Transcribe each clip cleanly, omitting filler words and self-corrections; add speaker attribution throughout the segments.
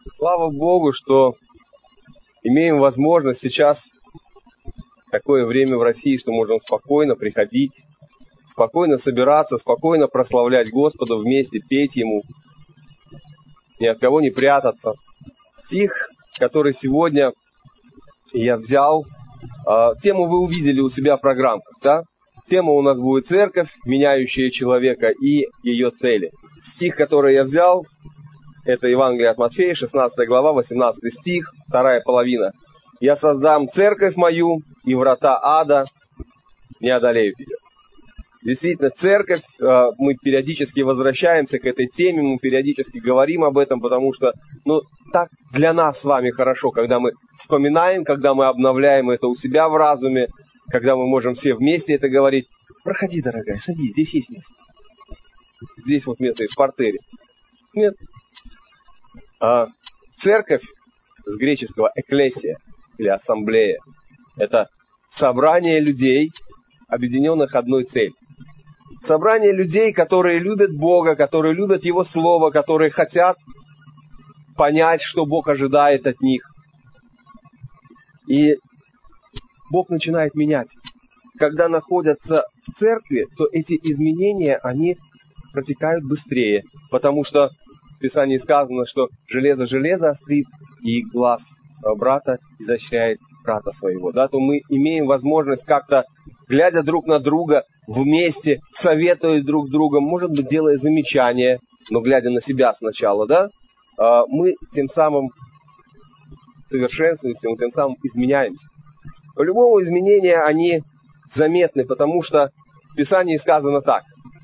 Speaker 1: Слава Богу, что имеем возможность сейчас, такое время в России, что можем спокойно приходить, спокойно собираться, спокойно прославлять Господа, вместе петь Ему, ни от кого не прятаться. Стих, который сегодня я взял, тему вы увидели у себя в программках, да? Тема у нас будет «Церковь, меняющая человека и ее цели». Стих, который я взял, это Евангелие от Матфея, 16 глава, 18 стих, вторая половина. «Я создам церковь мою, и врата ада не одолеют ее». Действительно, церковь, мы периодически возвращаемся к этой теме, мы периодически говорим об этом, потому что, так для нас с вами хорошо, когда мы вспоминаем, когда мы обновляем это у себя в разуме, когда мы можем все вместе это говорить. Проходи, дорогая, садись, здесь есть место. Здесь вот место есть в партере. Нет. Церковь с греческого «экклесия» или «ассамблея» — это собрание людей, объединенных одной целью. Собрание людей, которые любят Бога, которые любят Его Слово, которые хотят понять, что Бог ожидает от них. И Бог начинает менять. Когда находятся в церкви, то эти изменения, они протекают быстрее, потому что в Писании сказано, что железо железо острит, и глаз брата изощряет брата своего. Да, то мы имеем возможность как-то, глядя друг на друга, вместе, советуя друг с другом, может быть, делая замечания, но глядя на себя сначала, да, мы тем самым совершенствуемся, мы тем самым изменяемся. По-любому изменения, они заметны, потому что в Писании сказано так.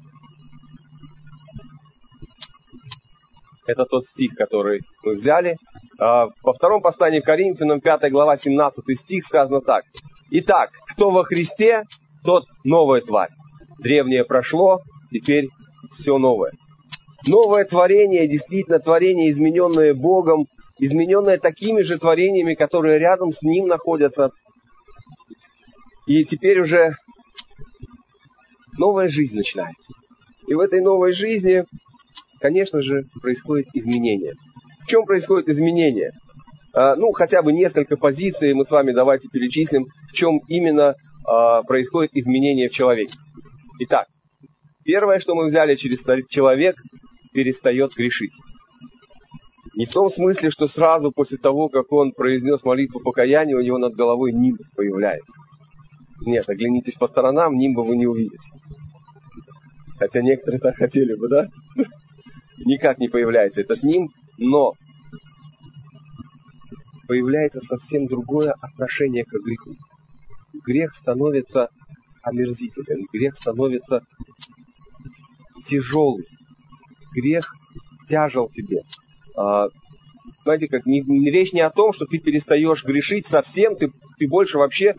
Speaker 1: Это тот стих, который мы взяли. Во втором послании к Коринфянам, 5 глава, 17 стих, сказано так. «Итак, кто во Христе, тот новая тварь. Древнее прошло, теперь все новое». Новое творение, действительно творение, измененное Богом, измененное такими же творениями, которые рядом с Ним находятся. И теперь уже новая жизнь начинается. И в этой новой жизни, конечно же, происходит изменение. В чем происходит изменение? Хотя бы несколько позиций мы с вами давайте перечислим, в чем именно происходит изменение в человеке. Итак, первое, что мы взяли, человек перестает грешить. Не в том смысле, что сразу после того, как он произнес молитву покаяния, у него над головой нимб появляется. Нет, оглянитесь по сторонам, нимба вы не увидите. Хотя некоторые так хотели бы, да? Никак не появляется этот нимб, но появляется совсем другое отношение к греху. Грех становится омерзителен, грех становится тяжелый, грех тяжел тебе. Знаете, как речь не о том, что ты перестаешь грешить совсем, ты больше вообще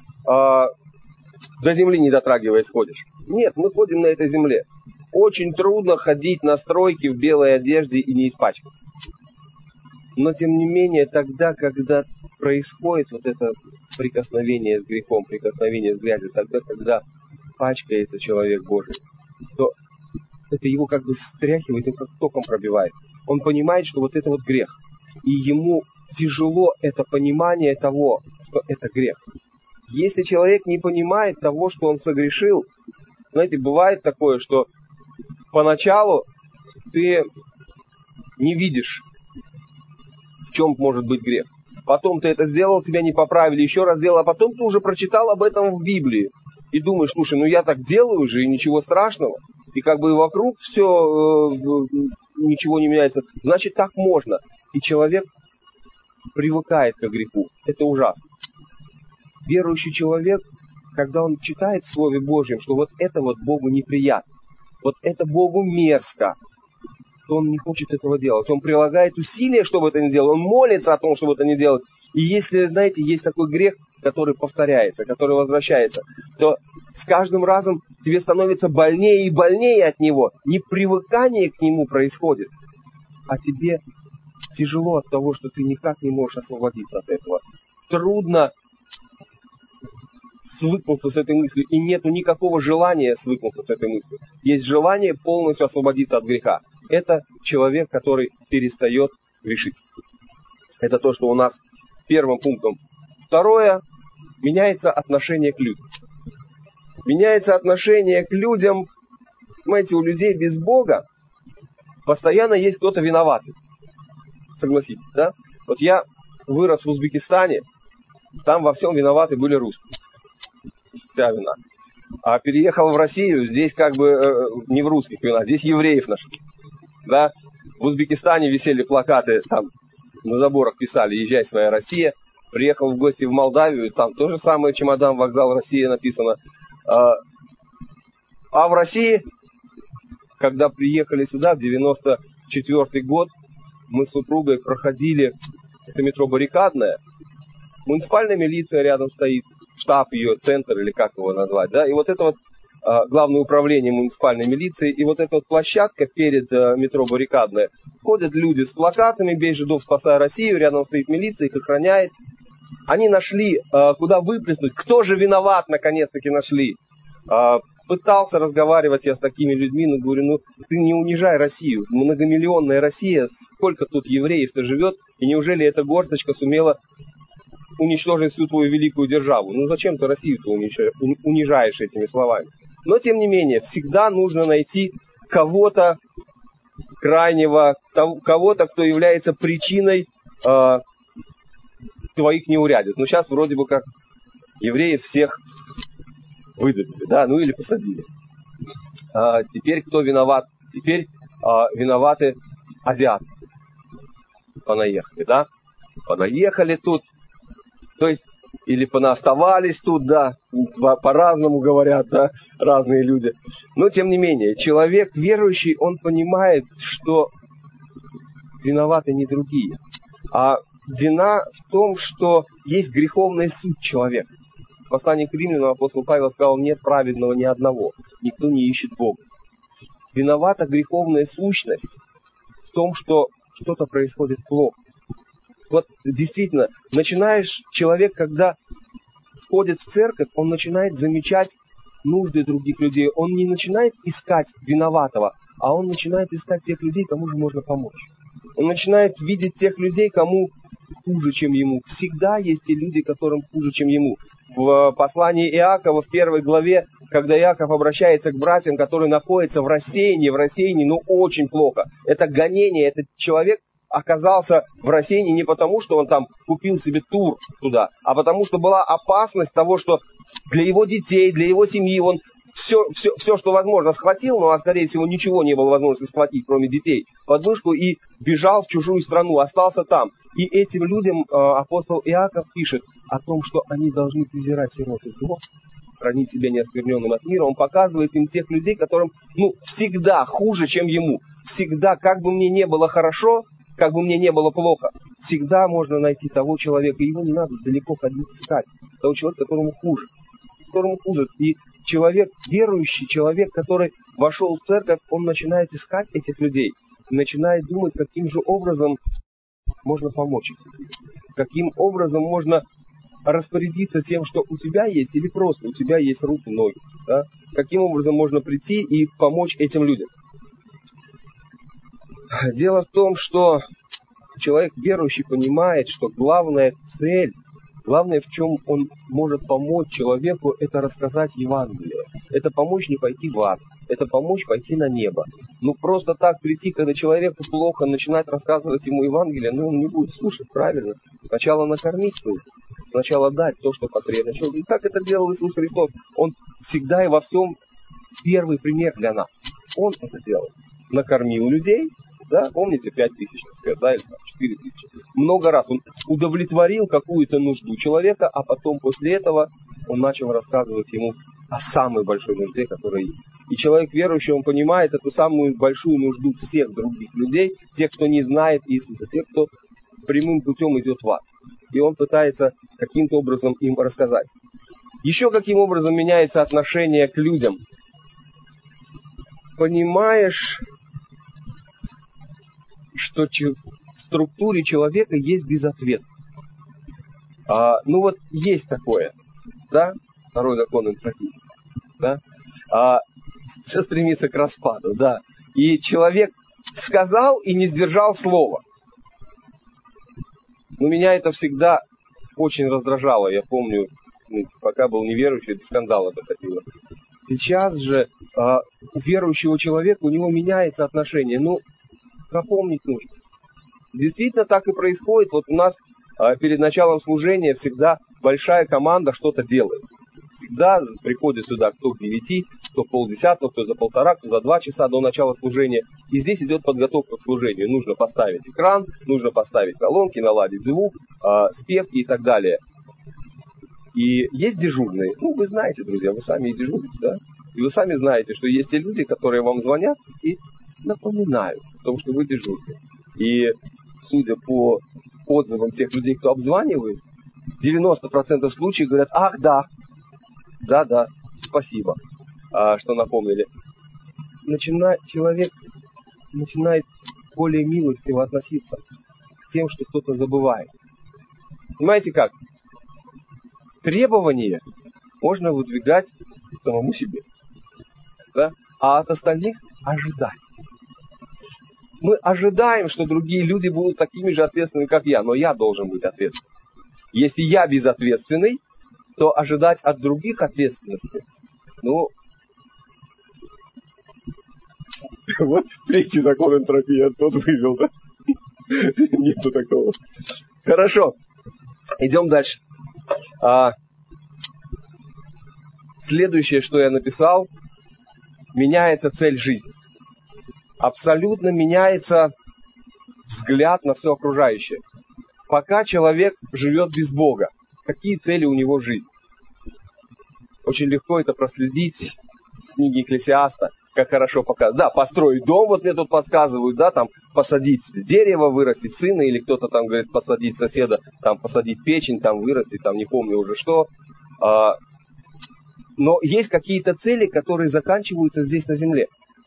Speaker 1: до земли не дотрагиваясь ходишь. Нет, мы ходим на этой земле. Очень трудно ходить на стройке в белой одежде и не испачкаться. Но тем не менее, тогда, когда происходит вот это прикосновение с грехом, прикосновение с грязью, тогда, когда пачкается человек Божий, то это его как бы стряхивает, он как током пробивает. Он понимает, что вот это вот грех. И ему тяжело это понимание того, что это грех. Если человек не понимает того, что он согрешил, знаете, бывает такое, что поначалу ты не видишь, в чем может быть грех. Потом ты это сделал, тебя не поправили, еще раз сделал, а потом ты уже прочитал об этом в Библии. И думаешь, слушай, я так делаю же, и ничего страшного. И как бы вокруг все, ничего не меняется. Значит, так можно. И человек привыкает к греху. Это ужасно. Верующий человек, когда он читает в Слове Божьем, что вот это вот Богу неприятно, вот это Богу мерзко, то он не хочет этого делать. Он прилагает усилия, чтобы это не делать. Он молится о том, чтобы это не делать. И если, знаете, есть такой грех, который повторяется, который возвращается, то с каждым разом тебе становится больнее и больнее от него. Не привыкание к нему происходит, а тебе тяжело от того, что ты никак не можешь освободиться от этого. Трудно свыкнуться с этой мыслью, и нету никакого желания свыкнуться с этой мыслью. Есть желание полностью освободиться от греха. Это человек, который перестает грешить. Это то, что у нас первым пунктом. Второе, меняется отношение к людям. Меняется отношение к людям. Понимаете, у людей без Бога постоянно есть кто-то виноватый. Согласитесь, да? Вот я вырос в Узбекистане, там во всем виноваты были русские. Вся вина. А переехал в Россию, здесь как бы не в русских вина, здесь евреев нашли. Да? В Узбекистане висели плакаты, там на заборах писали «Езжай, своя Россия». Приехал в гости в Молдавию, там то же самое, чемодан, вокзал, Россия написано. А в России, когда приехали сюда в 94-й год, мы с супругой проходили, это метро Баррикадное, муниципальная милиция рядом стоит, штаб ее, центр или как его назвать, да, и вот это вот главное управление муниципальной милиции, и вот эта вот площадка перед метро Баррикадное, ходят люди с плакатами «Бей жидов, спасай Россию», рядом стоит милиция, их охраняет. Они нашли, куда выплеснуть, кто же виноват, наконец-таки нашли. Пытался разговаривать я с такими людьми, но говорю, ну ты не унижай Россию, многомиллионная Россия, сколько тут евреев-то живет, и неужели эта горсточка сумела уничтожить всю твою великую державу? Ну зачем ты Россию-то унижаешь этими словами? Но тем не менее, всегда нужно найти кого-то крайнего, кого-то, кто является причиной твоих неурядиц. Ну сейчас вроде бы как евреев всех выдавили, да, ну или посадили. Теперь кто виноват? Теперь виноваты азиаты. Понаехали, да? Понаехали тут, то есть, или понаоставались тут, да, по-разному говорят, да, разные люди. Но тем не менее, человек верующий, он понимает, что виноваты не другие, а вина в том, что есть греховная суть человека. В послании к Римлянам апостол Павел сказал: нет праведного ни одного, никто не ищет Бога. Виновата греховная сущность в том, что что-то происходит плохо. Вот действительно, человек, когда входит в церковь, он начинает замечать нужды других людей. Он не начинает искать виноватого, а он начинает искать тех людей, кому же можно помочь. Он начинает видеть тех людей, кому хуже, чем ему. Всегда есть те люди, которым хуже, чем ему. В послании Иакова, в 1 главе, когда Иаков обращается к братьям, которые находятся в рассеянии, но очень плохо. Это гонение, этот человек оказался в рассеянии не потому, что он там купил себе тур туда, а потому, что была опасность того, что для его детей, для его семьи он все, что возможно, схватил, но, скорее всего, ничего не было возможности схватить, кроме детей, под мышку, и бежал в чужую страну, остался там. И этим людям апостол Иаков пишет о том, что они должны презирать сирот и вдов, хранить себя неоскверненным от мира. Он показывает им тех людей, которым, всегда хуже, чем ему. Всегда, как бы мне не было хорошо, как бы мне не было плохо, всегда можно найти того человека, и его не надо далеко ходить искать, того человека, которому хуже. И человек, верующий человек, который вошел в церковь, он начинает искать этих людей, начинает думать, каким же образом можно помочь им, каким образом можно распорядиться тем, что у тебя есть, или просто у тебя есть руки, ноги, да? Каким образом можно прийти и помочь этим людям. Дело в том, что человек верующий понимает, что главная цель, главное, в чем он может помочь человеку, это рассказать Евангелие. Это помочь не пойти в ад, это помочь пойти на небо. Просто так прийти, когда человеку плохо, начинать рассказывать ему Евангелие, он не будет слушать, правильно. Сначала накормить нужно, сначала дать то, что потребно. И как это делал Иисус Христос? Он всегда и во всем первый пример для нас. Он это делал. Накормил людей, да, помните, 5000, да, или 4000. Много раз он удовлетворил какую-то нужду человека, а потом после этого он начал рассказывать ему о самой большой нужде, которая есть. И человек верующий, он понимает эту самую большую нужду всех других людей, тех, кто не знает Иисуса, тех, кто прямым путем идет в ад. И он пытается каким-то образом им рассказать. Еще каким образом меняется отношение к людям? Понимаешь, что в структуре человека есть безответность. Есть такое, да, второй закон энтропии, да, все стремится к распаду, да, и человек сказал и не сдержал слова. Но меня это всегда очень раздражало. Я помню, пока был неверующий, до скандала доходило. Сейчас же у верующего человека, у него меняется отношение. Напомнить нужно. Действительно так и происходит. Вот у нас перед началом служения всегда большая команда что-то делает. Всегда приходит сюда кто к 9, кто в 9:30, кто за 1,5, кто за 2 часа до начала служения. И здесь идет подготовка к служению. Нужно поставить экран, нужно поставить колонки, наладить звук, спевки и так далее. И есть дежурные. Вы знаете, друзья, вы сами и дежурите, да? И вы сами знаете, что есть те люди, которые вам звонят и напоминают о том, что вы дежурные. И судя по отзывам тех людей, кто обзванивает, 90% случаев говорят: ах, да, спасибо, что напомнили. Человек начинает более милостиво относиться к тем, что кто-то забывает. Понимаете как? Требования можно выдвигать самому себе, да? А от остальных ожидать. Мы ожидаем, что другие люди будут такими же ответственными, как я, но я должен быть ответственным. Если я безответственный, то ожидать от других ответственности, вот третий закон энтропии, тот вывел, да? Нету такого. Хорошо, идем дальше. Следующее, что я написал, меняется цель жизни. Абсолютно меняется взгляд на все окружающее. Пока человек живет без Бога, какие цели у него в жизни? Очень легко это проследить в книге Экклесиаста, как хорошо показано. Да, построить дом, вот мне тут подсказывают, да, там посадить дерево, вырастить сына, или кто-то там говорит посадить соседа, там посадить печень, там вырастить, там не помню уже что. Но есть какие-то цели, которые заканчиваются здесь на земле.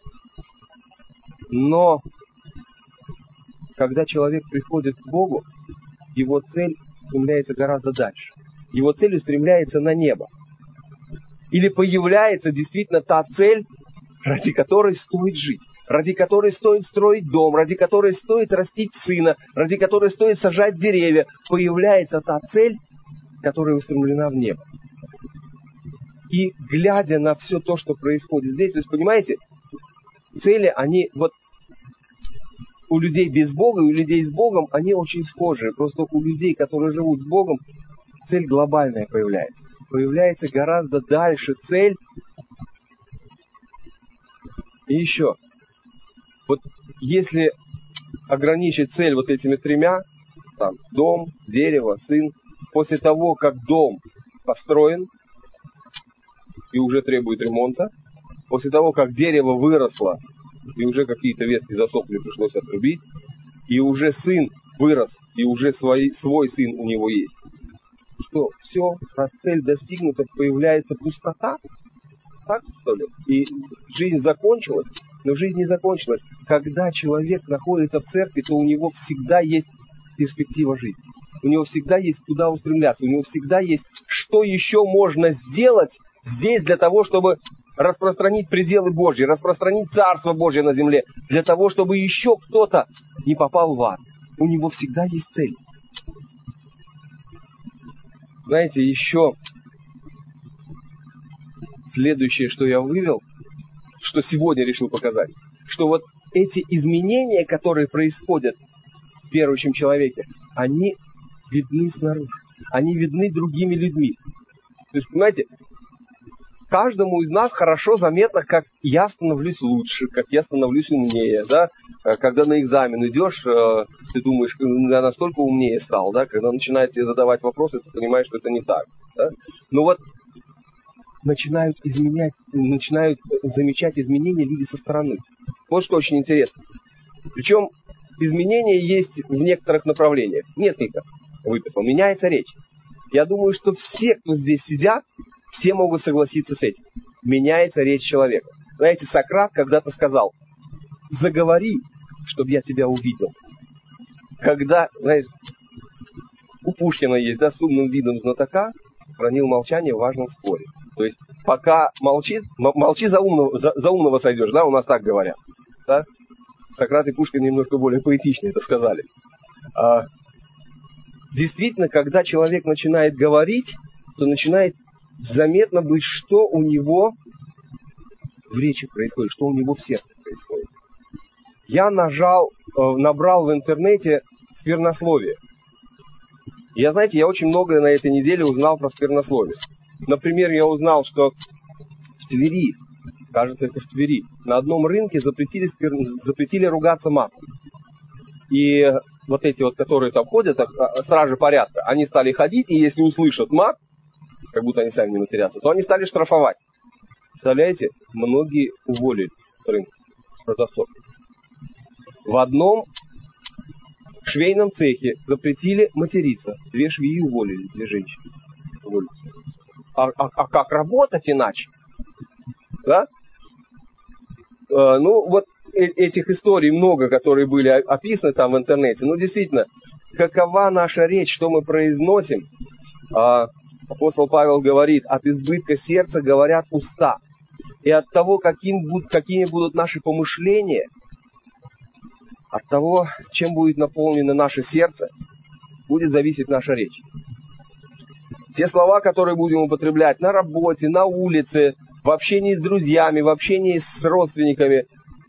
Speaker 1: Но когда человек приходит к Богу, его цель устремляется гораздо дальше. Его цель устремляется на небо. Или появляется действительно та цель, ради которой стоит жить, ради которой стоит строить дом, ради которой стоит растить сына, ради которой стоит сажать деревья. Появляется та цель, которая устремлена в небо. И глядя на все то, что происходит здесь, то есть, понимаете, цели, они вот у людей без Бога и у людей с Богом, они очень схожие. Просто у людей, которые живут с Богом, цель глобальная появляется. Появляется гораздо дальше цель. И еще, вот если ограничить цель вот этими 3, там, дом, дерево, сын, после того, как дом построен и уже требует ремонта, после того, как дерево выросло и уже какие-то ветки засохли, пришлось отрубить, и уже сын вырос, и уже свой сын у него есть, что все, раз цель достигнута, появляется пустота, так что ли? И жизнь закончилась, но жизнь не закончилась. Когда человек находится в церкви, то у него всегда есть перспектива жизни. У него всегда есть куда устремляться, у него всегда есть, что еще можно сделать здесь для того, чтобы распространить пределы Божьи, распространить Царство Божье на земле, для того, чтобы еще кто-то не попал в ад. У него всегда есть цель. Знаете, еще следующее, что я вывел, что сегодня решил показать, что вот эти изменения, которые происходят в верующем человеке, они видны снаружи, они видны другими людьми. То есть, понимаете, каждому из нас хорошо заметно, как я становлюсь лучше, как я становлюсь умнее, да? Когда на экзамен идешь, ты думаешь, я настолько умнее стал, да? Когда начинают тебе задавать вопросы, ты понимаешь, что это не так, да? Но вот начинают замечать изменения люди со стороны. Вот что очень интересно. Причем изменения есть в некоторых направлениях. Несколько выписал. Меняется речь. Я думаю, что все, кто здесь сидят, все могут согласиться с этим. Меняется речь человека. Знаете, Сократ когда-то сказал: заговори, чтобы я тебя увидел. Когда, знаете, у Пушкина есть, да, с умным видом знатока, хранил молчание в важном споре. То есть, пока молчи за умного сойдешь, да, у нас так говорят. Да? Сократ и Пушкин немножко более поэтично это сказали. действительно, когда человек начинает говорить, то начинает заметно быть, что у него в речи происходит, что у него в сердце происходит. Я набрал в интернете сквернословие. И я очень многое на этой неделе узнал про сквернословие. Например, я узнал, что в Твери, кажется, это в Твери, на одном рынке запретили ругаться матом. И вот эти вот, которые там ходят, стражи порядка, они стали ходить, и если услышат мат, как будто они сами не матерятся, то они стали штрафовать. Представляете, многие уволили с рынка продавцов. В одном швейном цехе запретили материться. 2 швеи уволили, 2 женщины. Уволили. А как работать иначе? Да? Этих историй много, которые были описаны там в интернете. Действительно, какова наша речь, что мы произносим? Апостол Павел говорит, от избытка сердца говорят уста. И от того, какими будут наши помышления, от того, чем будет наполнено наше сердце, будет зависеть наша речь. Те слова, которые будем употреблять на работе, на улице, в общении с друзьями, в общении с родственниками.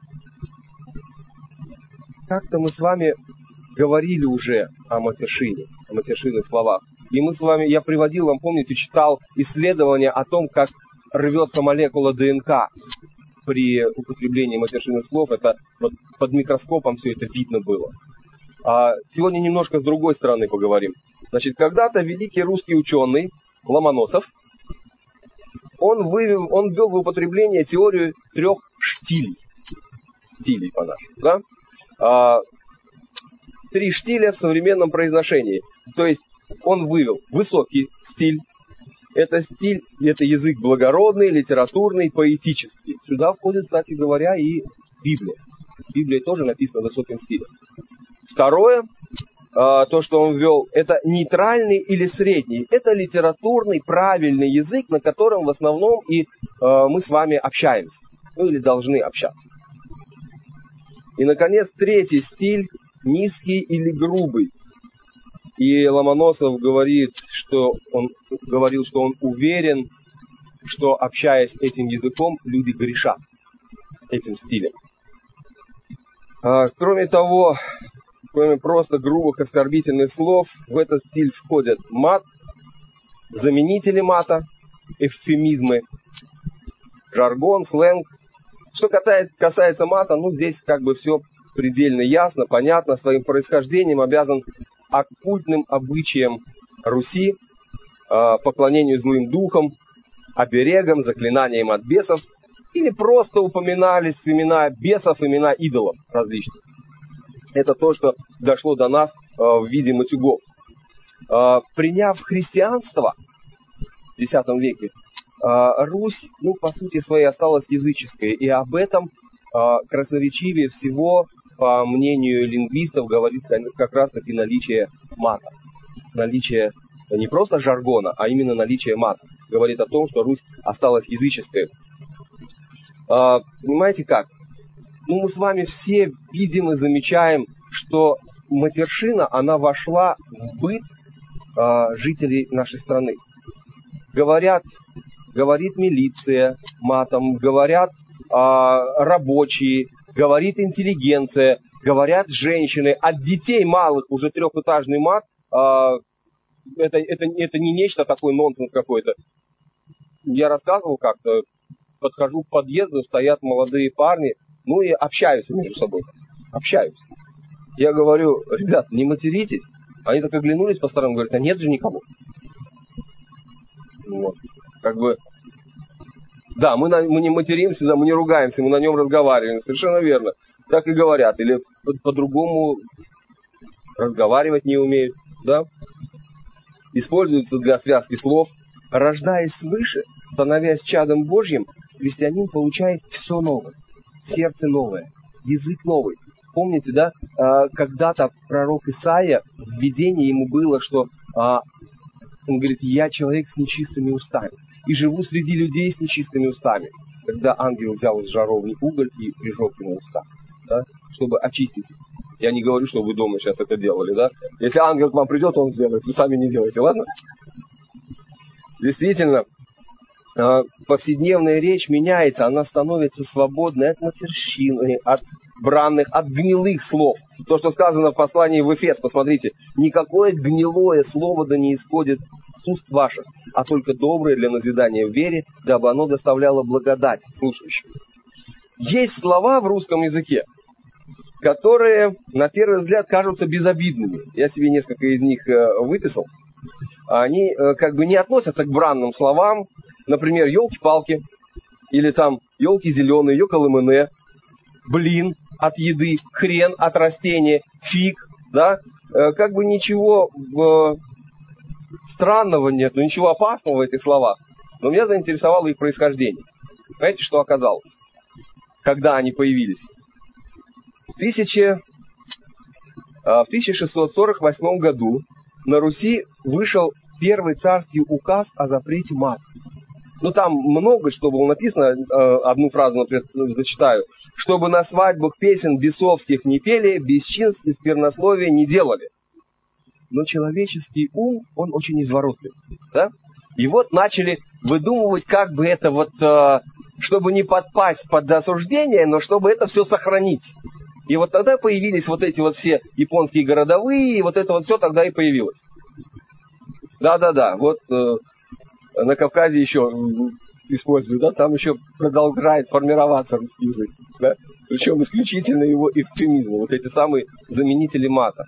Speaker 1: Как-то мы с вами говорили уже о матершинных словах. И я приводил вам, помните, читал исследования о том, как рвется молекула ДНК при употреблении матершинных слов. Это вот под микроскопом все это видно было. Сегодня немножко с другой стороны поговорим. Когда-то великий русский ученый Ломоносов, он ввел в употребление теорию 3 штилей. Стилей по-нашему, да? 3 штиля в современном произношении. То есть он вывел высокий стиль. Это стиль, это язык благородный, литературный, поэтический. Сюда входит, кстати говоря, и Библия. Библия тоже написана высоким стилем. Второе, то, что он ввел, это нейтральный или средний. Это литературный, правильный язык, на котором в основном и мы с вами общаемся. Или должны общаться. И, наконец, 3-й стиль, низкий или грубый. И Ломоносов говорил, что он уверен, что, общаясь этим языком, люди грешат этим стилем. Кроме того, кроме просто грубых оскорбительных слов, в этот стиль входят мат, заменители мата, эвфемизмы, жаргон, сленг. Что касается мата, здесь все предельно ясно, понятно, своим происхождением обязан оккультным обычаям Руси, поклонению злым духам, оберегам, заклинаниям от бесов, или просто упоминались имена бесов, имена идолов различных. Это то, что дошло до нас в виде матюгов. Приняв христианство в X веке, Русь, по сути своей, осталась языческой, и об этом красноречивее всего, по мнению лингвистов, говорит как раз-таки наличие мата. Наличие не просто жаргона, а именно наличие мата. Говорит о том, что Русь осталась языческой. Понимаете как? Мы с вами все видим и замечаем, что матершина, она вошла в быт жителей нашей страны. Говорит милиция матом, говорят рабочие, говорит интеллигенция, говорят женщины. От детей малых уже 3-этажный мат, это не нечто такое, нонсенс какой-то. Я рассказывал как-то, подхожу к подъезду, стоят молодые парни, и общаются между собой. Общаются. Я говорю, ребят, не материтесь. Они так оглянулись по сторонам, говорят, нет же никого. Да, мы не материмся, да, мы не ругаемся, мы на нем разговариваем. Совершенно верно. Так и говорят. Или по-другому разговаривать не умеют. Да? Используются для связки слов. Рождаясь свыше, становясь чадом Божьим, христианин получает все новое. Сердце новое, язык новый. Помните, да, когда-то пророк Исаия, в видении ему было, что он говорит, я человек с нечистыми устами. И живу среди людей с нечистыми устами. Когда ангел взял из жаровни уголь и прижег ему уста. да, чтобы очистить. Я не говорю, что вы дома сейчас это делали, да. Если ангел к вам придет, он сделает, вы сами не делаете, ладно? Действительно, повседневная речь меняется, она становится свободной от матерщины, от бранных, от гнилых слов. То, что сказано в послании в Эфес, посмотрите, никакое гнилое слово да не исходит с уст ваших, а только доброе для назидания в вере, дабы оно доставляло благодать слушающим. Есть слова в русском языке, которые, на первый взгляд, кажутся безобидными. Я себе несколько из них выписал. Они как бы не относятся к бранным словам. Например, елки-палки, или там елки зеленые, ёкалымыне, блин от еды, хрен от растения, фиг, да. Как бы ничего странного нет, но ничего опасного в этих словах. Но меня заинтересовало их происхождение. Знаете, что оказалось? Когда они появились? В 1648 году на Руси вышел первый царский указ о запрете мата. Ну, там много, что было написано, одну фразу, например, зачитаю. Чтобы на свадьбах песен бесовских не пели, бесчинств и сквернословия не делали. Но человеческий ум, он очень изворотлив, да? И вот начали выдумывать, как бы это вот, чтобы не подпасть под осуждение, но чтобы это все сохранить. И вот тогда появились вот эти вот все японские городовые, и вот это вот все тогда и появилось. Да-да-да, вот на Кавказе еще используют, да, там еще продолжает формироваться русский язык, да, причем исключительно его эвфемизмы, вот эти самые заменители мата.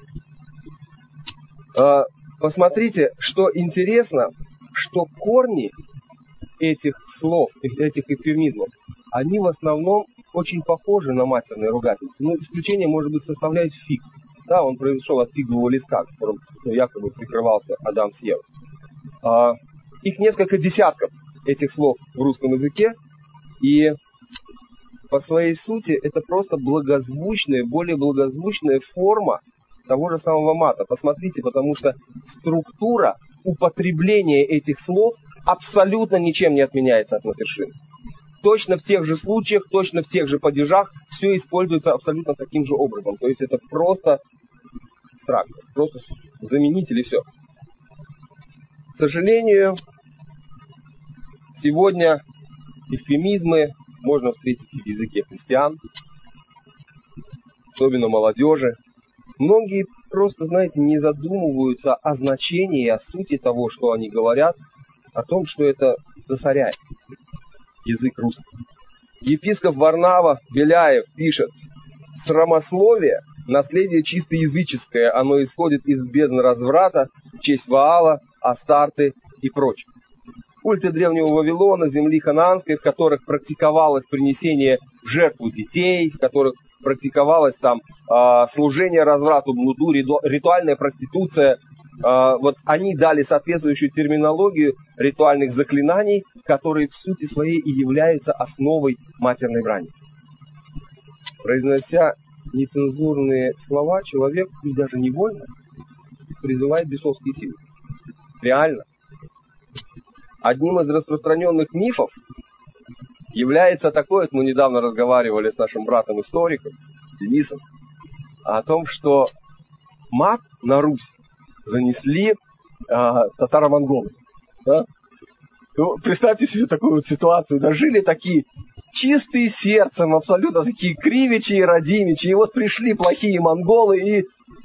Speaker 1: Посмотрите, что интересно, что корни этих слов, этих эвфемизмов, они в основном очень похожи на матерные ругательства. Ну, исключение, может быть, составляет фиг. Да, он произошел от фигового листка, которым якобы прикрывался Адам с Евой. Их несколько десятков этих слов в русском языке, и по своей сути это просто благозвучная, более благозвучная форма того же самого мата. Посмотрите, потому что структура употребления этих слов абсолютно ничем не отменяется от матершины. Точно в тех же случаях, точно в тех же падежах все используется абсолютно таким же образом. То есть это просто абстракт, просто заменитель и все. К сожалению, сегодня эвфемизмы можно встретить в языке христиан, особенно молодежи. Многие просто, знаете, не задумываются о значении и о сути того, что они говорят, о том, что это засоряет язык русский. Епископ Варнава Беляев пишет: «Срамословие – наследие чисто языческое, оно исходит из бездны разврата, в честь Ваала, Астарты и прочих. Культы древнего Вавилона, земли ханаанской, в которых практиковалось принесение в жертву детей, в которых практиковалось там служение разврату, блуду, ритуальная проституция, вот они дали соответствующую терминологию ритуальных заклинаний, которые в сути своей и являются основой матерной брани. Произнося нецензурные слова, человек, и даже невольно, призывает бесовские силы. Реально. Одним из распространенных мифов является такое, вот мы недавно разговаривали с нашим братом-историком, Денисом, о том, что мат на Русь занесли татаро-монголы. Да? Ну, представьте себе такую вот ситуацию. Да, жили такие чистые сердцем, абсолютно такие кривичи и родимичи. И вот пришли плохие монголы и...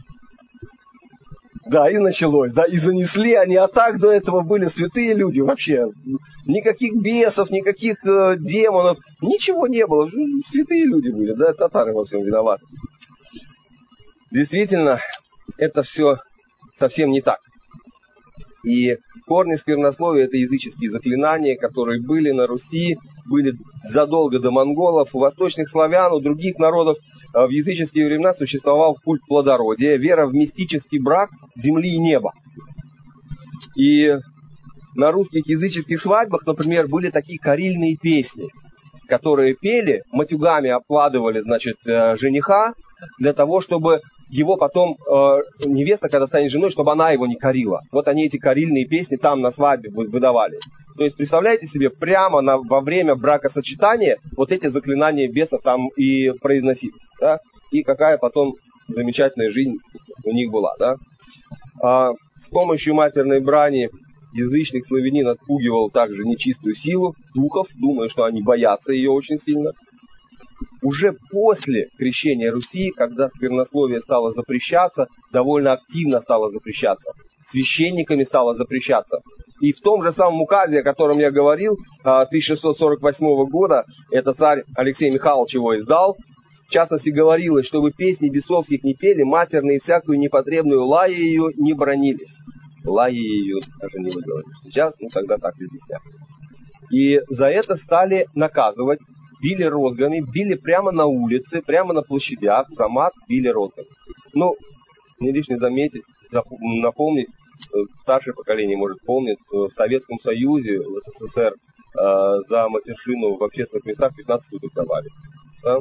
Speaker 1: Да, и началось, да, и занесли они, а так до этого были святые люди вообще. Никаких бесов, никаких демонов, ничего не было. Святые люди были, да, татары во всем виноваты. Действительно, это все совсем не так. И корни сквернословия — это языческие заклинания, которые были на Руси, были задолго до монголов, у восточных славян, у других народов в языческие времена существовал культ плодородия, вера в мистический брак земли и неба. И на русских языческих свадьбах, например, были такие карильные песни, которые пели, матюгами обкладывали, значит, жениха, для того, чтобы его потом невеста, когда станет женой, чтобы она его не корила. Вот они эти корильные песни там на свадьбе выдавали. То есть, представляете себе, прямо во время бракосочетания вот эти заклинания бесов там и произносились. Да? И какая потом замечательная жизнь у них была. Да? С помощью матерной брани язычник славянин отпугивал также нечистую силу, духов, думая, что они боятся ее очень сильно. Уже после крещения Руси, когда сквернословие стало запрещаться, довольно активно стало запрещаться, священниками стало запрещаться. И в том же самом указе, о котором я говорил, 1648 года, это царь Алексей Михайлович его издал, в частности говорилось, чтобы песни бесовских не пели, матерные всякую непотребную лая ее не бранились. Лая ее даже не выговоришь сейчас, тогда так изъяснялось. И за это стали наказывать, били розгами, били прямо на улице, прямо на площадях, за мат били розгами. Ну, не лишне заметить, напомнить, старшее поколение, может, помнит, в Советском Союзе, в СССР за матершину в общественных местах 15 суток давали. Да?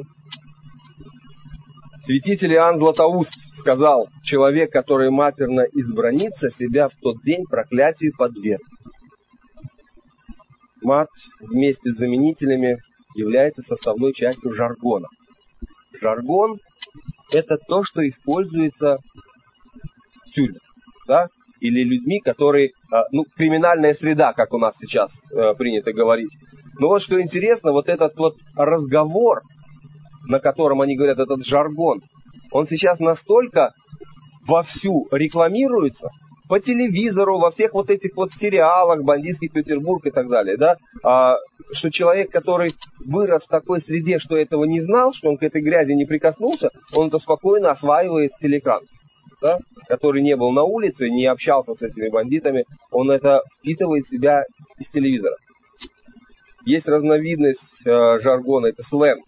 Speaker 1: Святитель Иоанн Златоуст сказал: человек, который матерно избранится, себя в тот день проклятию подверг. Мат вместе с заменителями является составной частью жаргона. Жаргон – это то, что используется в тюрьме, да? Или людьми, которые, криминальная среда, как у нас сейчас принято говорить. Но вот что интересно, вот этот вот разговор, на котором они говорят, этот жаргон, он сейчас настолько вовсю рекламируется по телевизору, во всех вот этих вот сериалах, «Бандитский Петербург» и так далее, да, что человек, который вырос в такой среде, что этого не знал, что он к этой грязи не прикоснулся, он это спокойно осваивает с телеэкрана, да, который не был на улице, не общался с этими бандитами, он это впитывает в себя из телевизора. Есть разновидность жаргона, это сленг.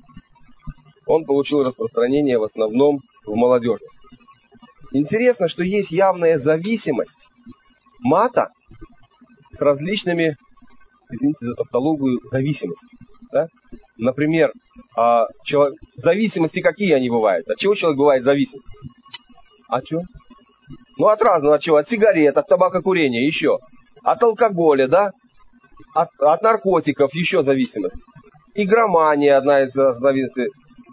Speaker 1: Он получил распространение в основном в молодежи. Интересно, что есть явная зависимость мата с различными, извините за тавтологию, зависимостями. Да? Например, зависимости какие они бывают? От чего человек бывает зависим? От чего? Ну, от разного, от чего? От сигарет, от табакокурения, еще. От алкоголя, да? От наркотиков, еще зависимость. Игромания одна из зависимостей.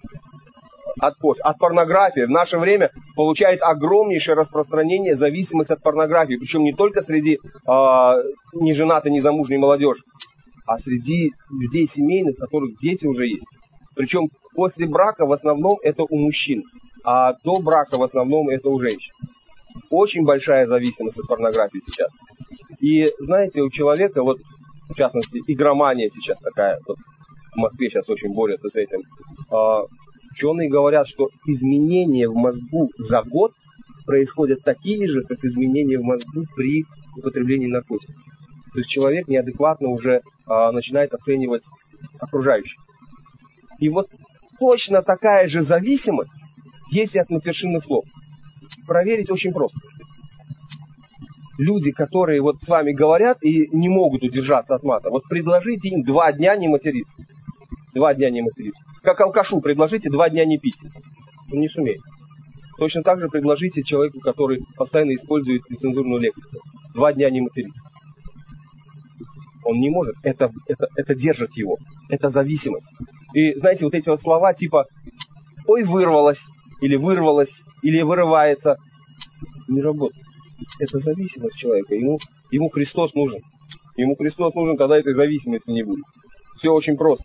Speaker 1: От кофе, от порнографии. В наше время получает огромнейшее распространение зависимость от порнографии. Причем не только среди неженатой, незамужней молодежи, а среди людей семейных, у которых дети уже есть. Причем после брака в основном это у мужчин, а до брака в основном это у женщин. Очень большая зависимость от порнографии сейчас. И знаете, у человека, вот в частности, игромания сейчас такая, вот в Москве сейчас очень борются с этим. Ученые говорят, что изменения в мозгу за год происходят такие же, как изменения в мозгу при употреблении наркотиков. То есть человек неадекватно уже начинает оценивать окружающих. И вот точно такая же зависимость есть и от матершинных слов. Проверить очень просто. Люди, которые вот с вами говорят и не могут удержаться от мата, вот предложите им 2 дня не материться. 2 дня не материться. Как алкашу предложите 2 дня не пить. Он не сумеет. Точно так же предложите человеку, который постоянно использует нецензурную лексику, 2 дня не материться. Он не может. Это держит его. Это зависимость. И знаете, вот эти вот слова типа «ой, вырвалось», или «вырывается», не работает. Это зависимость человека. Ему Христос нужен. Ему Христос нужен, когда этой зависимости не будет. Все очень просто.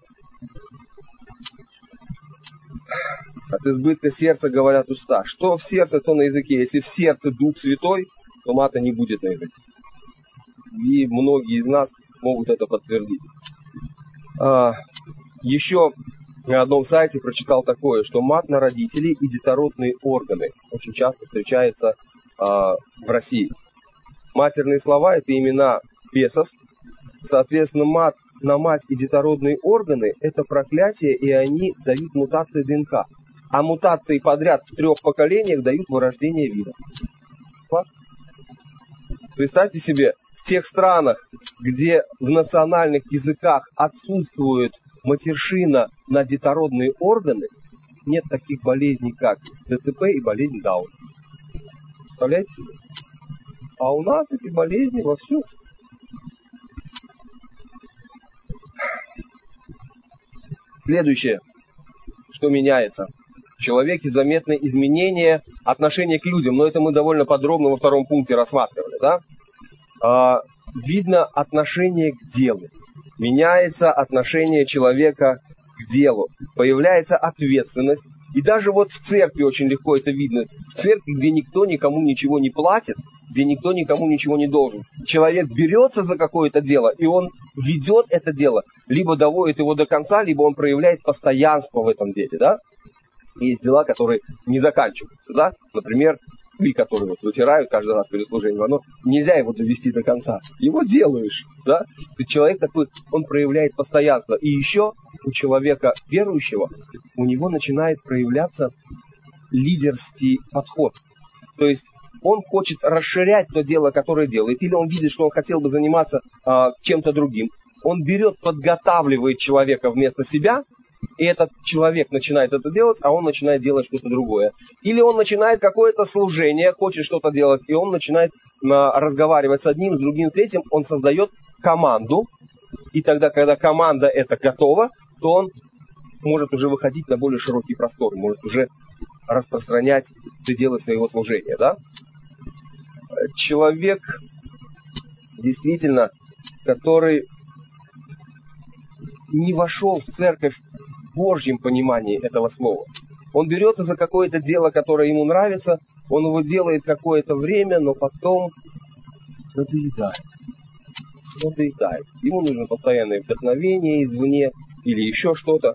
Speaker 1: От избытка сердца говорят уста. Что в сердце, то на языке. Если в сердце Дух Святой, то мата не будет на языке. И многие из нас могут это подтвердить. Еще на одном сайте прочитал такое, что мат на родителей и детородные органы очень часто встречается в России. Матерные слова – это имена бесов. Соответственно, мат на мать и детородные органы – это проклятие, и они дают мутации ДНК. А мутации подряд в 3 поколениях дают вырождение вида. Факт. Представьте себе, в тех странах, где в национальных языках отсутствует матершина на детородные органы, нет таких болезней, как ДЦП и болезнь Дауна. Представляете себе? А у нас эти болезни вовсю. Следующее, что меняется. В человеке заметны изменения отношения к людям, но это мы довольно подробно во втором пункте рассматривали. Да? Видно отношение к делу. Меняется отношение человека к делу. Появляется ответственность. И даже вот в церкви очень легко это видно. В церкви, где никто никому ничего не платит, где никто никому ничего не должен. Человек берется за какое-то дело, и он ведет это дело, либо доводит его до конца, либо он проявляет постоянство в этом деле. Да? Есть дела, которые не заканчиваются. Да? Например, которые вот вытирают каждый раз перед служением, но нельзя его довести до конца. Его делаешь. Да? Человек такой, он проявляет постоянство. И еще у человека верующего, у него начинает проявляться лидерский подход. То есть он хочет расширять то дело, которое делает, или он видит, что он хотел бы заниматься чем-то другим. Он берет, подготавливает человека вместо себя, и этот человек начинает это делать, а он начинает делать что-то другое. Или он начинает какое-то служение, хочет что-то делать, и он начинает разговаривать с одним, с другим, с третьим. Он создает команду, и тогда, когда команда эта готова, то он может уже выходить на более широкий простор, может уже распространять пределы своего служения. Да? Человек, действительно, который не вошел в церковь в Божьем понимании этого слова. Он берется за какое-то дело, которое ему нравится, он его делает какое-то время, но потом надоедает. Ему нужно постоянное вдохновение извне или еще что-то.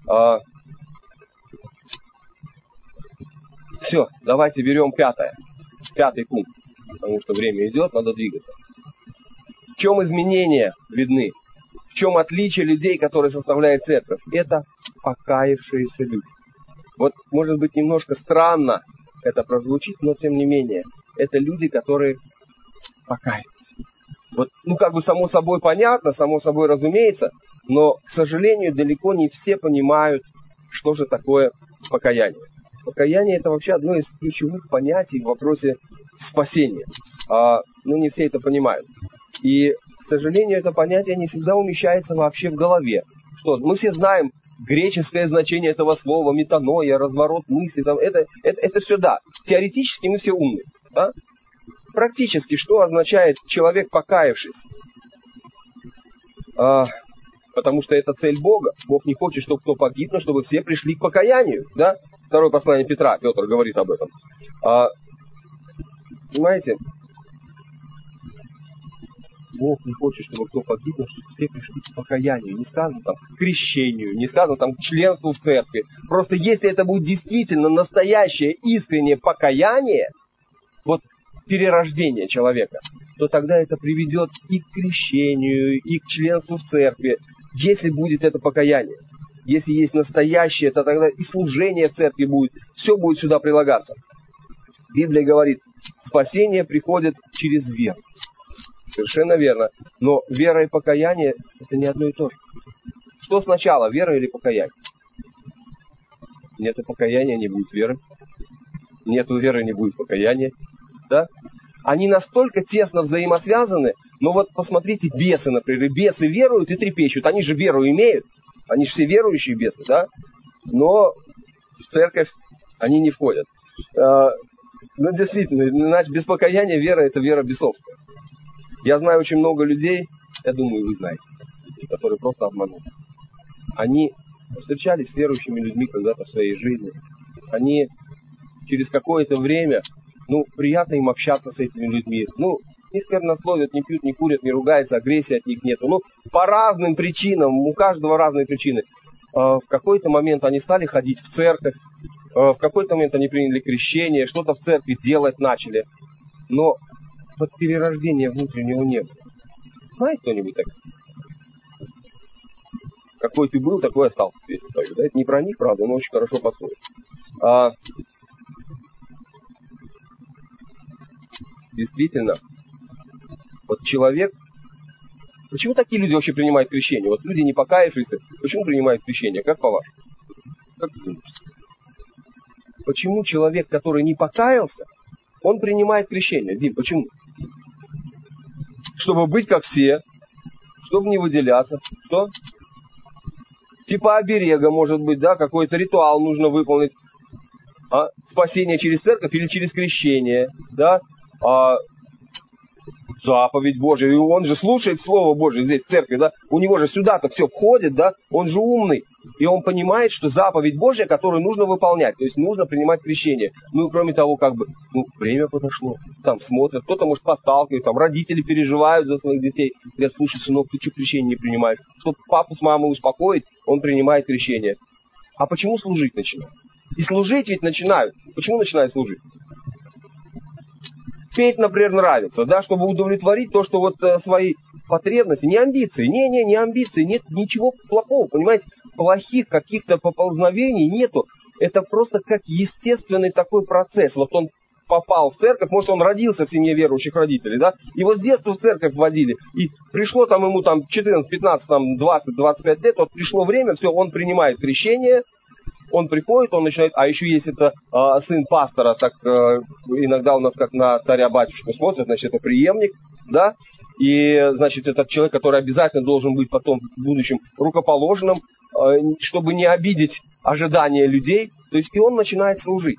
Speaker 1: Все, давайте берем пятый пункт, потому что время идет, надо двигаться. В чем изменения видны? В чем отличие людей, которые составляют церковь? Это покаявшиеся люди. Вот, может быть, немножко странно это прозвучит, но тем не менее, это люди, которые покаялись. Вот, как бы само собой понятно, само собой разумеется, но, к сожалению, далеко не все понимают, что же такое покаяние. Покаяние – это вообще одно из ключевых понятий в вопросе спасения. Не все это понимают. И, к сожалению, это понятие не всегда умещается вообще в голове. Что, мы все знаем греческое значение этого слова, метаноя, разворот мысли. Это все да. Теоретически мы все умные. Да? Практически, что означает человек покаявшийся? Потому что это цель Бога. Бог не хочет, чтобы кто погиб, но чтобы все пришли к покаянию. Да? Второе послание Петра, Петр говорит об этом. Понимаете? Бог не хочет, чтобы кто погиб, но чтобы все пришли к покаянию. Не сказано там к крещению, не сказано там к членству в церкви. Просто если это будет действительно настоящее, искреннее покаяние, вот перерождение человека, то тогда это приведет и к крещению, и к членству в церкви, если будет это покаяние. Если есть настоящее, то тогда и служение в церкви будет, все будет сюда прилагаться. Библия говорит, спасение приходит через веру. Совершенно верно. Но вера и покаяние – это не одно и то же. Что сначала, вера или покаяние? Нету покаяния, не будет веры. Нету веры, не будет покаяния. Да? Они настолько тесно взаимосвязаны, но вот посмотрите, бесы, например, бесы веруют и трепещут. Они же веру имеют. Они же все верующие бесы, да? Но в церковь они не входят. Действительно, иначе без покаяния вера – это вера бесовская. Я знаю очень много людей, я думаю, вы знаете, которые просто обманули. Они встречались с верующими людьми когда-то в своей жизни. Они через какое-то время, приятно им общаться с этими людьми. Не сквернословят, не пьют, не курят, не ругаются, агрессии от них нету. По разным причинам, у каждого разные причины. В какой-то момент они стали ходить в церковь, в какой-то момент они приняли крещение, что-то в церкви делать начали. Но вот перерождения внутреннего не было. Знает кто-нибудь так? Какой ты был, такой остался. Да? Это не про них, правда, но очень хорошо подходит. Действительно, вот человек... Почему такие люди вообще принимают крещение? Вот люди, не покаявшиеся, почему принимают крещение? Как по-вашему? Как ты думаешь? почему человек, который не покаялся, он принимает крещение? Дим, почему? Чтобы быть как все, чтобы не выделяться. Что? Типа оберега, может быть, да, какой-то ритуал нужно выполнить. Спасение через церковь или через крещение, да? Заповедь Божия. И он же слушает Слово Божие здесь в церкви, да? У него же сюда-то все входит, да? Он же умный. И он понимает, что заповедь Божья, которую нужно выполнять. То есть нужно принимать крещение. Ну, кроме того, время подошло. Там смотрят, кто-то, может, подталкивает, там родители переживают за своих детей. Говорят, слушай, сынок, ты что крещение не принимаешь? Чтобы папу с мамой успокоить, он принимает крещение. А почему служить начинают? И служить ведь начинают. Почему начинают служить? Петь, например, нравится, да, чтобы удовлетворить то, что вот свои потребности, не амбиции, не амбиции, нет ничего плохого, понимаете, плохих каких-то поползновений нету, это просто как естественный такой процесс, вот он попал в церковь, может он родился в семье верующих родителей, да, его с детства в церковь водили, и пришло там ему там 14, 15, там 20, 25 лет, вот пришло время, все, он принимает крещение, он приходит, он начинает, а еще есть это сын пастора, так иногда у нас как на царя-батюшку смотрят, значит, это преемник, да, и, значит, этот человек, который обязательно должен быть потом в будущем рукоположенным, чтобы не обидеть ожидания людей, то есть и он начинает служить.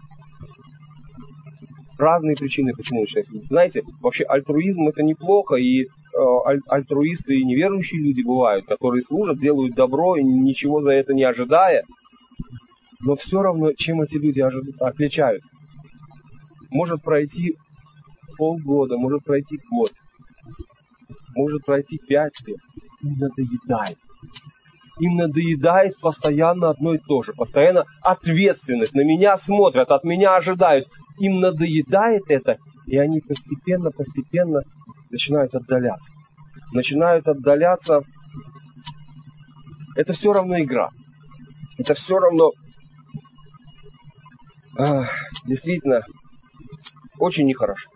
Speaker 1: Разные причины, почему он начинает служить. Знаете, вообще альтруизм это неплохо, и альтруисты и неверующие люди бывают, которые служат, делают добро, и ничего за это не ожидая. Но все равно, чем эти люди отличаются? Может пройти полгода, может пройти год, может пройти 5 лет. Им надоедает. Им надоедает постоянно одно и то же. Постоянно ответственность. На меня смотрят, от меня ожидают. Им надоедает это, и они постепенно начинают отдаляться. Начинают отдаляться. Это все равно игра. Это все равно действительно очень нехорошо.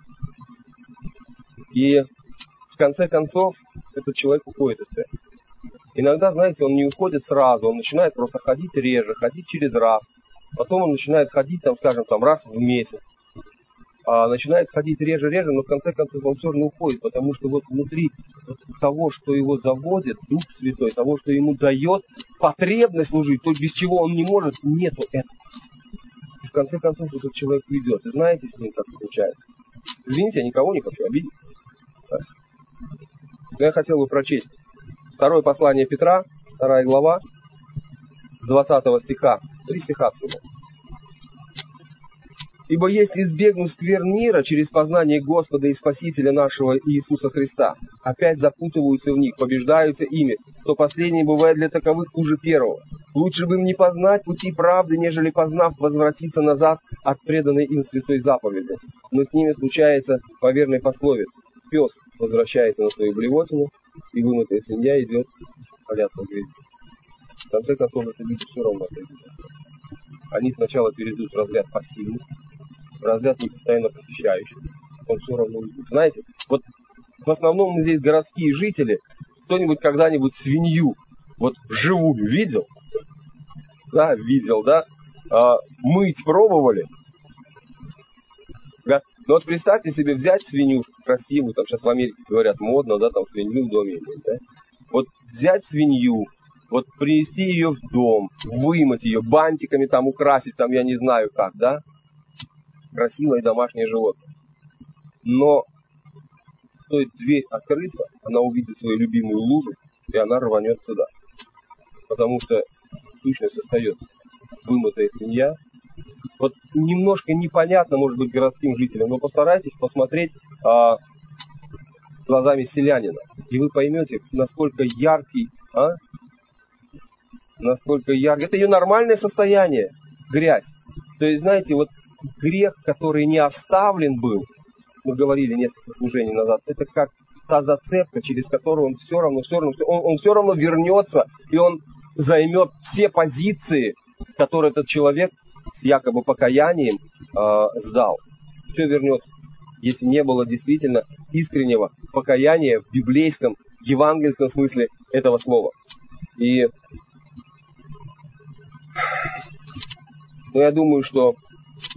Speaker 1: И в конце концов этот человек уходит из церкви. Иногда, знаете, он не уходит сразу, он начинает просто ходить реже, ходить через раз. Потом он начинает ходить, там, скажем, раз в месяц. Начинает ходить реже, но в конце концов он все равно уходит, потому что вот внутри того, что его заводит, Дух Святой, того, что ему дает потребность служить, то, без чего он не может, нету этого. И в конце концов этот человек уйдет. И знаете, с ним как получается? Извините, я никого не хочу обидеть. Но я хотел бы прочесть второе послание Петра, 2 глава, 20 стиха. 3 стиха всего. «Ибо если избегнуть скверн мира через познание Господа и Спасителя нашего Иисуса Христа, опять запутываются в них, побеждаются ими, то последнее бывает для таковых хуже первого. Лучше бы им не познать пути правды, нежели познав, возвратиться назад от преданной им святой заповеди. Но с ними случается по верной пословице. Пес возвращается на свою блевотину, и вымытая свинья идет валяться в грязи». В конце концов, это люди все равно отойдут. Они сначала перейдут в разряд пассивных, в разряд непостоянно посещающих. Он все равно уйдет. Знаете, вот в основном мы здесь городские жители. Кто-нибудь когда-нибудь свинью вот вживую видел? Да, видел, да? Мыть пробовали? Да? Но вот представьте себе взять свинью красивую, там сейчас в Америке говорят модно, да, там свинью в доме иметь, да? Вот взять свинью, вот принести ее в дом, вымыть ее, бантиками там украсить, там я не знаю как, да? Красивое домашнее животное. Но стоит дверь открыться, она увидит свою любимую лужу, и она рванет туда. Потому что сущность остается. Вымытая свинья. Вот немножко непонятно, может быть, городским жителям, но постарайтесь посмотреть глазами селянина. И вы поймете, насколько яркий, насколько яркий. Это ее нормальное состояние, грязь. То есть, знаете, вот грех, который не оставлен был, мы говорили несколько служений назад, это как та зацепка, через которую он все равно вернется, и он займет все позиции, которые этот человек с якобы покаянием сдал. Все вернется, если не было действительно искреннего покаяния в библейском, евангельском смысле этого слова. И я думаю, что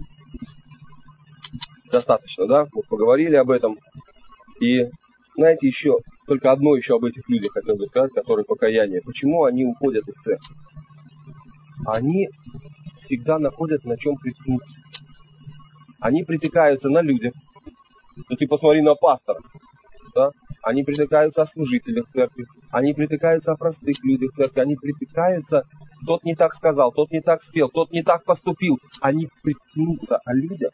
Speaker 1: достаточно, да? Мы поговорили об этом. И знаете, еще, только одно еще об этих людях хотел бы сказать, которые покаяние. Почему они уходят из церкви? Они всегда находят на чем приткнуться. Они притыкаются на людях. Ну ты посмотри на пастора. Да? Они притыкаются о служителях церкви. Они притыкаются о простых людях церкви. Они притыкаются, тот не так сказал, тот не так спел, тот не так поступил. Они приткнутся о людях.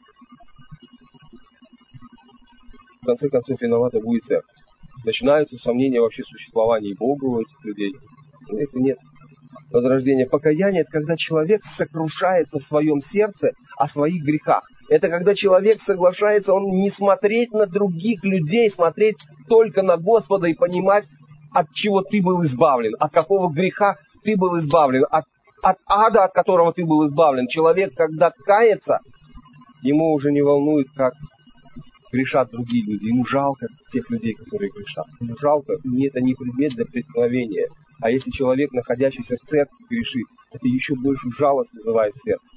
Speaker 1: В конце концов, виновата будет церковь. Начинаются сомнения вообще в существовании Бога у этих людей. Если нет возрождения. Покаяние — это когда человек сокрушается в своем сердце о своих грехах. Это когда человек соглашается, он не смотреть на других людей, смотреть только на Господа и понимать, от чего ты был избавлен, от какого греха ты был избавлен, от ада, от которого ты был избавлен. Человек, когда кается, ему уже не волнует, как грешат другие люди. Ему жалко тех людей, которые грешат. Ему жалко, и это не предмет для преткновения. А если человек, находящийся в церкви, грешит, это еще большую жалость вызывает в сердце.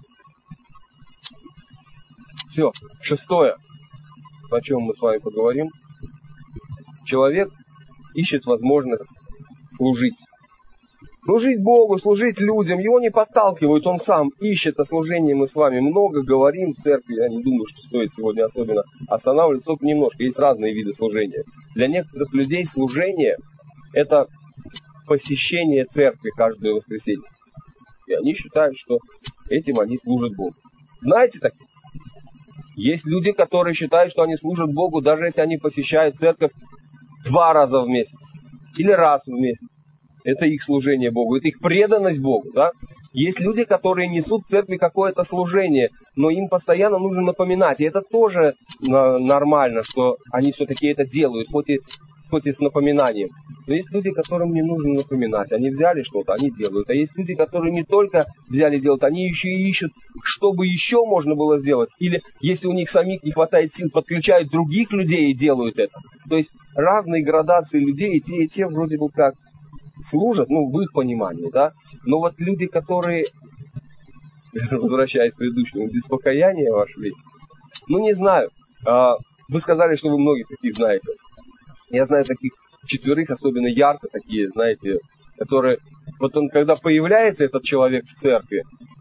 Speaker 1: Все. Шестое, о чем мы с вами поговорим. Человек ищет возможность служить. Служить Богу, служить людям. Его не подталкивают, он сам ищет. О служении мы с вами много говорим в церкви. Я не думаю, что стоит сегодня особенно останавливаться. Только немножко. Есть разные виды служения. Для некоторых людей служение — это посещение церкви каждое воскресенье. И они считают, что этим они служат Богу. Знаете так? Есть люди, которые считают, что они служат Богу, даже если они посещают церковь 2 раза в месяц. Или раз в месяц. Это их служение Богу, это их преданность Богу. Да? Есть люди, которые несут в церкви какое-то служение, но им постоянно нужно напоминать. И это тоже нормально, что они все-таки это делают, хоть и с напоминанием. Но есть люди, которым не нужно напоминать. Они взяли что-то, они делают. А есть люди, которые не только взяли делать, они еще и ищут, что бы еще можно было сделать. Или если у них самих не хватает сил, подключают других людей и делают это. То есть разные градации людей, и те вроде бы как служат, ну, в их понимании, да. Но вот люди, которые, возвращаясь к предыдущему, без покаяния вошли, ну, не знаю. Вы сказали, что вы многих таких знаете. Я знаю таких 4, особенно ярко такие, знаете, которые, вот он, когда появляется этот человек в церкви,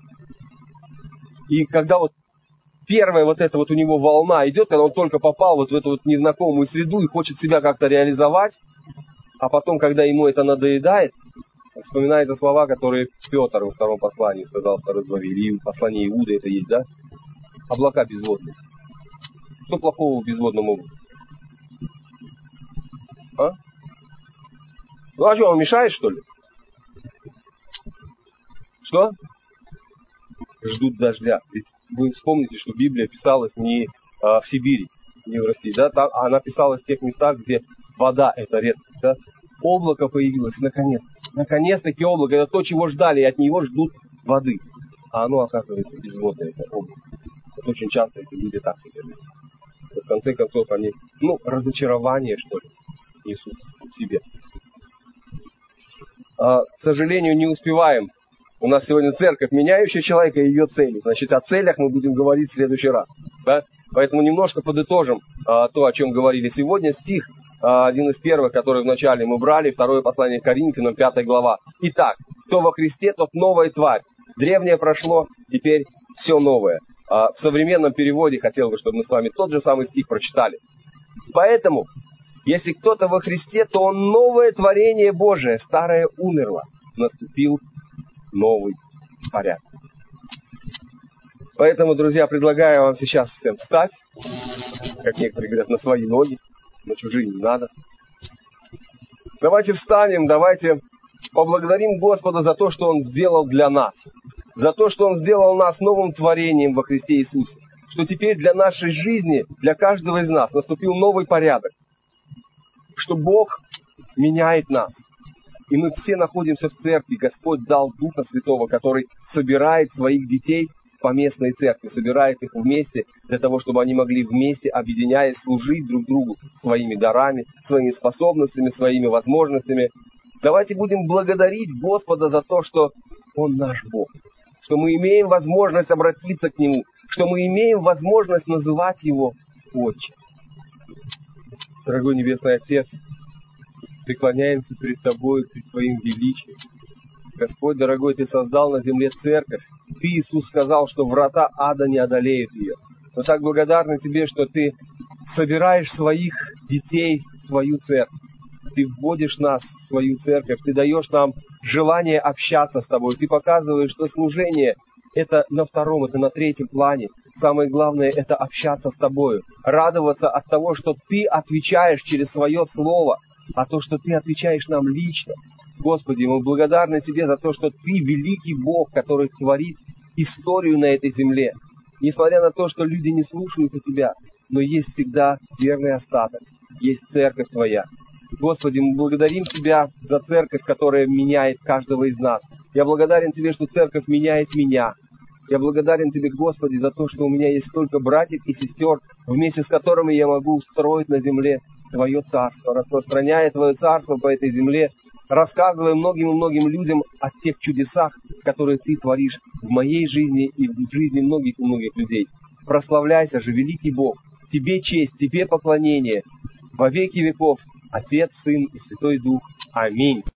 Speaker 1: и когда вот первая вот эта вот у него волна идет, когда он только попал вот в эту вот незнакомую среду и хочет себя как-то реализовать, а потом, когда ему это надоедает, вспоминаются слова, которые Петр во 2 послании сказал, в 2 главе, или в послании Иуды это есть, да? Облака безводные. Что плохого в безводном облаке? А? Ну а что, он мешает, что ли? Что? Ждут дождя. Ведь вы вспомните, что Библия писалась не в Сибири, не в России, да? Там, она писалась в тех местах, где вода — это редкость, да? Облако появилось, наконец-то. Наконец-таки облако. Это то, чего ждали, и от него ждут воды. А оно, оказывается, безводное, это облако. Вот очень часто эти люди так себя ведут. В конце концов, они, разочарование, что ли, несут в себе. К сожалению, не успеваем. У нас сегодня церковь, меняющая человека и ее цели. Значит, о целях мы будем говорить в следующий раз. Да? Поэтому немножко подытожим то, о чем говорили сегодня. Стих, один из первых, который вначале мы брали, 2 послание к Коринфянам, 5 глава. Итак, кто во Христе, тот новая тварь. Древнее прошло, теперь все новое. В современном переводе хотел бы, чтобы мы с вами тот же самый стих прочитали. Поэтому, если кто-то во Христе, то он новое творение Божие. Старое умерло, наступил новый порядок. Поэтому, друзья, предлагаю вам сейчас всем встать, как некоторые говорят, на свои ноги, на чужие не надо. Давайте встанем, давайте поблагодарим Господа за то, что Он сделал для нас, за то, что Он сделал нас новым творением во Христе Иисусе, что теперь для нашей жизни, для каждого из нас наступил новый порядок, что Бог меняет нас. И мы все находимся в церкви. Господь дал Духа Святого, который собирает своих детей по местной церкви, собирает их вместе для того, чтобы они могли вместе, объединяясь, служить друг другу своими дарами, своими способностями, своими возможностями. Давайте будем благодарить Господа за то, что Он наш Бог, что мы имеем возможность обратиться к Нему, что мы имеем возможность называть Его Отче. Дорогой Небесный Отец, преклоняемся перед Тобой, перед Твоим величием. Господь, дорогой, Ты создал на земле церковь. Ты, Иисус, сказал, что врата ада не одолеют ее. Мы так благодарны Тебе, что Ты собираешь своих детей в Твою церковь. Ты вводишь нас в свою церковь, Ты даешь нам желание общаться с Тобой. Ты показываешь, что служение – это на втором, это на третьем плане. Самое главное – это общаться с Тобою. Радоваться от того, что Ты отвечаешь через свое слово, а то, что Ты отвечаешь нам лично. Господи, мы благодарны Тебе за то, что Ты великий Бог, который творит историю на этой земле. Несмотря на то, что люди не слушаются Тебя, но есть всегда верный остаток, есть церковь Твоя. Господи, мы благодарим Тебя за церковь, которая меняет каждого из нас. Я благодарен Тебе, что церковь меняет меня. Я благодарен Тебе, Господи, за то, что у меня есть столько братьев и сестер, вместе с которыми я могу устроить на земле Твое царство, распространяя Твое царство по этой земле, рассказывая многим и многим людям о тех чудесах, которые Ты творишь в моей жизни и в жизни многих и многих людей. Прославляйся же, великий Бог, Тебе честь, Тебе поклонение во веки веков, Отец, Сын и Святой Дух. Аминь.